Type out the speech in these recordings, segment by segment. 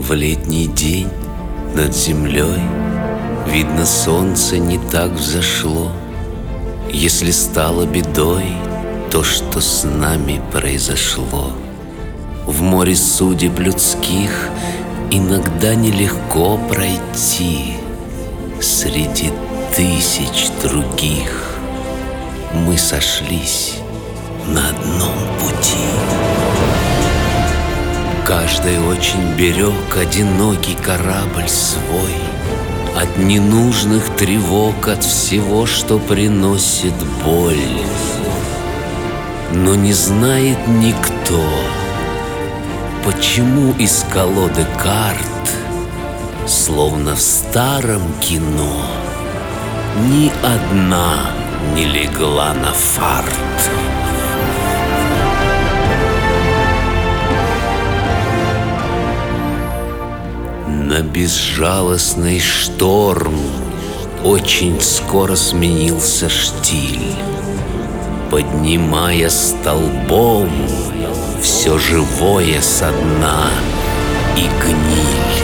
В летний день над землей, видно, солнце не так взошло. Если стало бедой то, что с нами произошло, в море судеб людских иногда нелегко пройти. Среди тысяч других мы сошлись на одном пути. Каждый очень берег одинокий корабль свой от ненужных тревог, от всего, что приносит боль. Но не знает никто, почему из колоды карт, словно в старом кино, ни одна не легла на фарт. На безжалостный шторм очень скоро сменился штиль, поднимая столбом все живое со дна и гниль.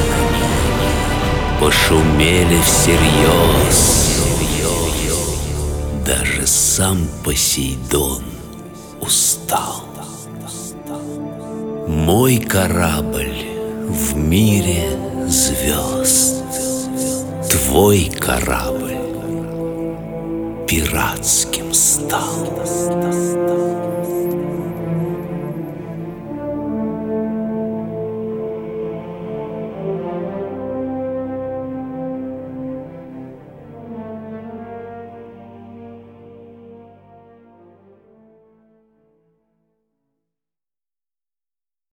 Пошумели всерьез, даже сам Посейдон устал. Мой корабль в мире звезд, твой корабль пиратским стал.